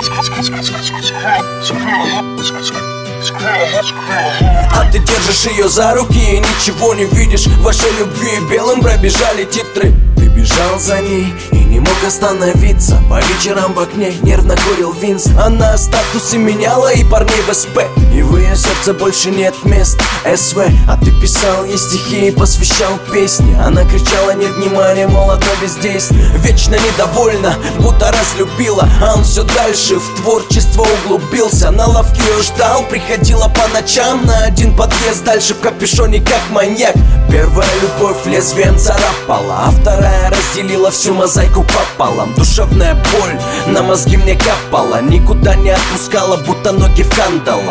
А ты держишь ее за руки и ничего не видишь. В вашей любви белым пробежали титры. Ты бежал за ней и не мог остановиться. По вечерам в окне нервно курил Винс. Она статусы меняла и парней в СП. И в ее сердце больше нет мест СВ. А ты писал ей стихи и посвящал песни. Она кричала нет внимания, мол, одно бездействие. Вечно недовольна, будто разлюбила. А он все дальше в творчество углубился. На лавке ее ждал, приходила по ночам. На один подъезд дальше в капюшоне как маньяк. Первая любовь лезвием царапала, а вторая разделила всю мозаику пополам. Душевная боль на мозги мне капала, никуда не отпускала, будто ноги в кандалах.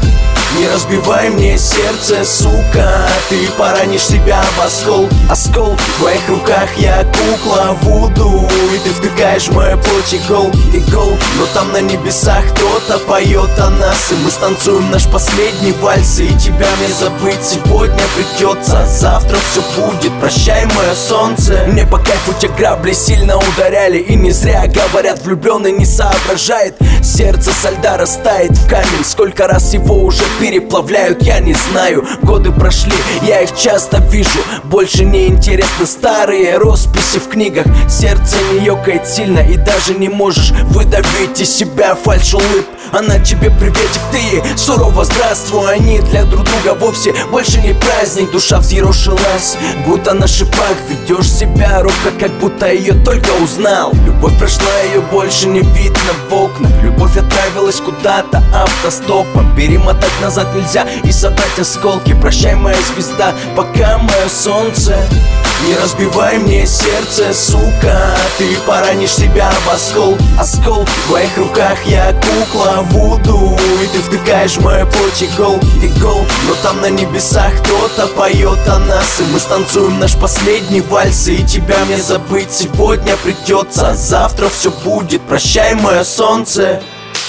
Не разбивай мне сердце, сука, ты поранишь себя в осколки. Осколки в твоих руках, я кукла Вуду, и ты втыкаешь в мою плоть иголки. Но там на небесах кто-то поет о нас, и мы станцуем наш последний вальс. И тебя мне забыть сегодня придется, завтра все будет, прощай, мое солнце. Мне по кайфу те грабли сильно ударяли, и не зря говорят, влюбленный не соображает. Сердце со льда растает в камень, сколько раз его уже переплавляют, я не знаю. Годы прошли, я их часто вижу. Больше не интересны старые росписи в книгах. Сердце не ёкает сильно, и даже не можешь выдавить из себя фальшь-улыбку. Она тебе приветик, ты ей сурово здравствуй. Они для друг друга вовсе больше не праздник. Душа взъерошилась, будто на шипах. Ведешь себя робко, как будто ее только узнал. Любовь прошла, ее больше не видно в окнах. Любовь отправилась куда-то автостопом. Перемотать назад нельзя и собрать осколки. Прощай, моя звезда, пока, мое солнце. Не разбивай мне сердце, сука, ты поранишь себя в осколки. Осколки в твоих руках, я кукла Вуду, и ты втыкаешь в мою плоть иголки. Но там на небесах кто-то поет о нас, и мы станцуем наш последний вальс. И тебя мне забыть сегодня придется, завтра все будет, прощай, мое солнце.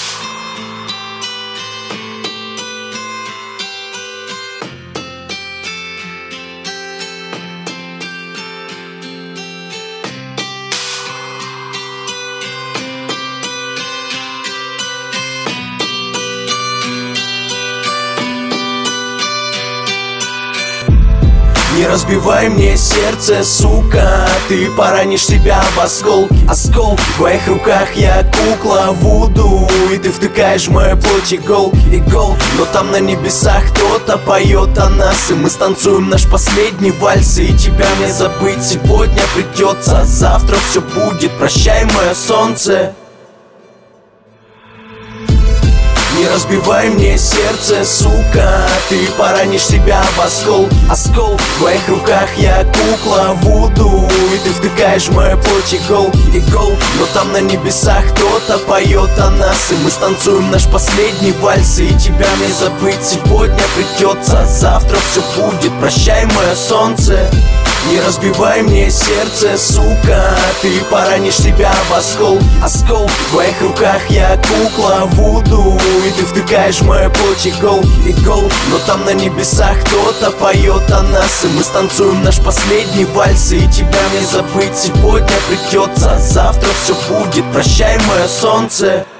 Не разбивай мне сердце, сука, ты поранишь себя в осколки. Осколки в твоих руках, я кукла Вуду, и ты втыкаешь в мою плоть иголки. Но там на небесах кто-то поет о нас, и мы станцуем наш последний вальс. И тебя мне забыть сегодня придется, завтра все будет, прощай, мое солнце. Не разбивай мне сердце, сука, ты поранишь себя в осколки. Осколки в твоих руках, я кукла Вуду, и ты втыкаешь в мою плоть иголки. Но там на небесах кто-то поет о нас, и мы станцуем наш последний вальс. И тебя мне забыть сегодня придется, завтра все будет, прощай, мое солнце. Не разбивай мне сердце, сука, ты поранишь себя в осколки. Осколки в твоих руках, я кукла Вуду, и ты втыкаешь в мою плоть иголки. Но там на небесах кто-то поет о нас, и мы станцуем наш последний вальс. И тебя мне забыть сегодня придется, завтра все будет, прощай, мое солнце.